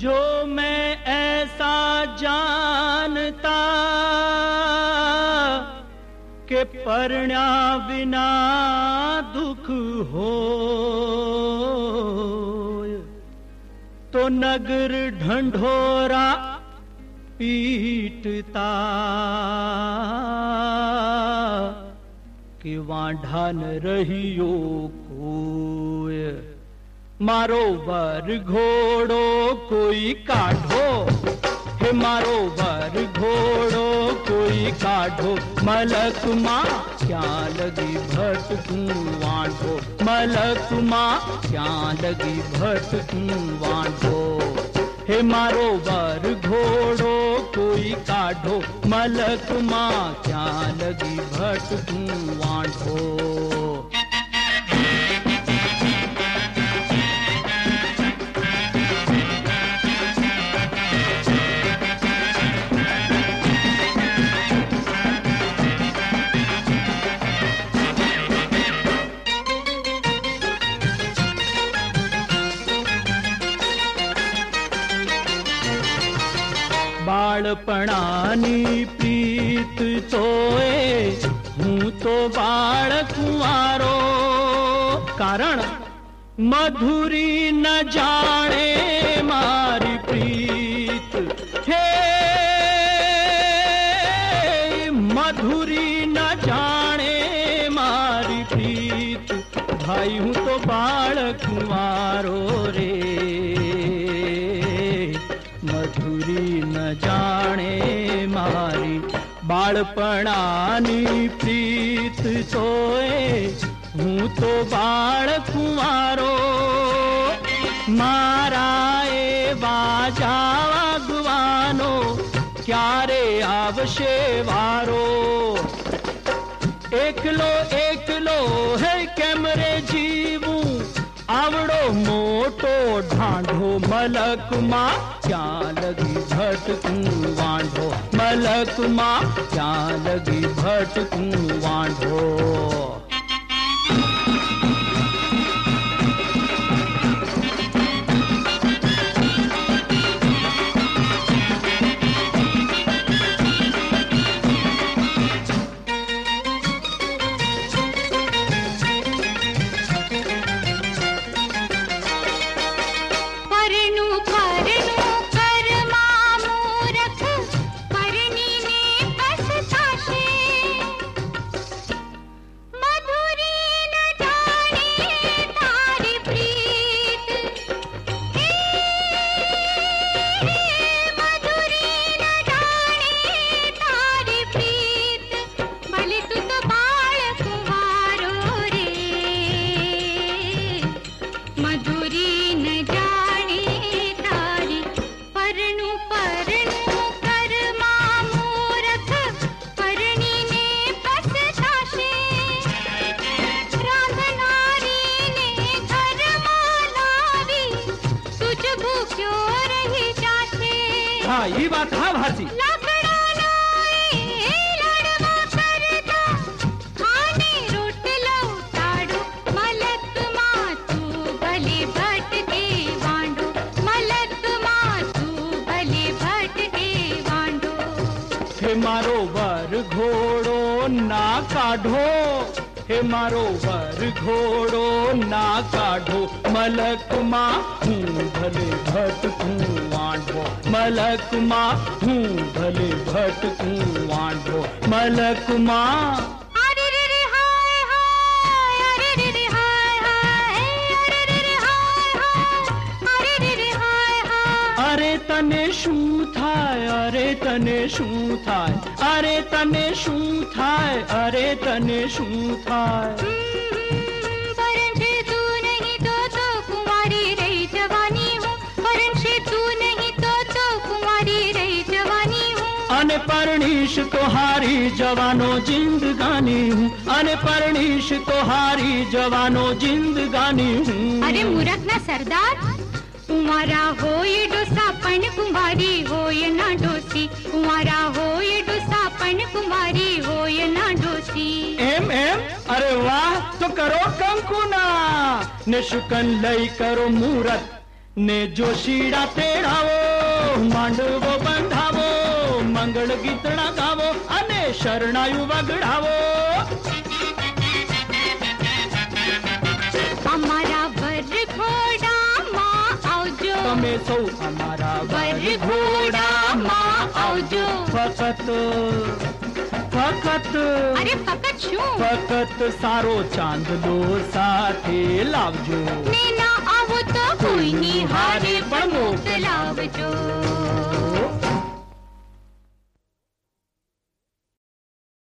जो मैं ऐसा जानता कि परण्या बिना दुख हो, तो नगर ढंढोरा पीटता कि वाढ़ा न रहियो कोय। मारो वर घोड़ो कोई काढ़ो, हे मारो वर घोड़ो कोई काढ़ो। मलक माँ क्या लगी भटकूं वाढ़ो, मलक माँ क्या लगी भटकूं वाढ़ो। हे मारो वर घोड़ो कोई काढ़ो, मलक माँ क्या लगी भटकूं वाढ़ो। बाळपणानी प्रीत तोए हूँ तो बाळ कुंवारो, कारण मधुरी न जाने मारी प्रीत। हे मधुरी न जाने मारी प्रीत, भाई हूँ तो बाळ कुंवारो रे। मधुरी न जाने मारी बाळपणानी प्रीत तोए हूँ तो बाळ कुंवारो। मारा ए बाजा वागवानो क्यारे आवशे वारो। एकलो एकलो है कैमरे जीवू आवड़ो मोटो ढांढो। मलक माँ क्या लगी भटकूं वाढ़ो, मलक माँ क्या लगी भटकूं वाढ़ो। हाँ ये बात हाँ भाजी। हे मारो वर घोड़ो ना काढ़ो, हे मारो वर घोड़ो ना काढ़ो। मलक माँ हूँ भले भटकूं वाढ़ो, मलक माँ हूँ भले भटकूं वाढ़ो। मलक माँ अरे तने शू थाय, अरे तने शू थाय, अरे तने शू थाय, अरे तने शू थाय। वरण से तू नहीं तो कुंवारी रही जवानी हूँ, वरण से तू नहीं तो कुंवारी रही जवानी हूँ। अनपरनीश तोहारी जवानो जिंदगानी हूँ, अनपरनीश तोहारी जवानो जिंदगानी हूँ। अरे मूर्ख ना सरदार, कुंवारा हो ये डोसा पण कुंवारी हो ये ना डोसी, कुंवारा हो ये डोसा पण कुंवारी हो ये ना डोसी। एम अरे वाह तो करो कंकुना, निशुकन लई करो मूरत, ને જોશીડા તેડાવો, માંડવો બંધાવો, મંગળ ગીતડા ગાવો અને શરણાયું વગડાવો. અમારા વરઘોડામાં આવજો, તમે સૌ અમારા વરઘોડામાં આવજો. ફકત અરે ફકત શું? ફકત સારો ચાંદલો સાથે લાવજો. ને ના આવો તો કોઈની હારે પણ મોકલાવજો.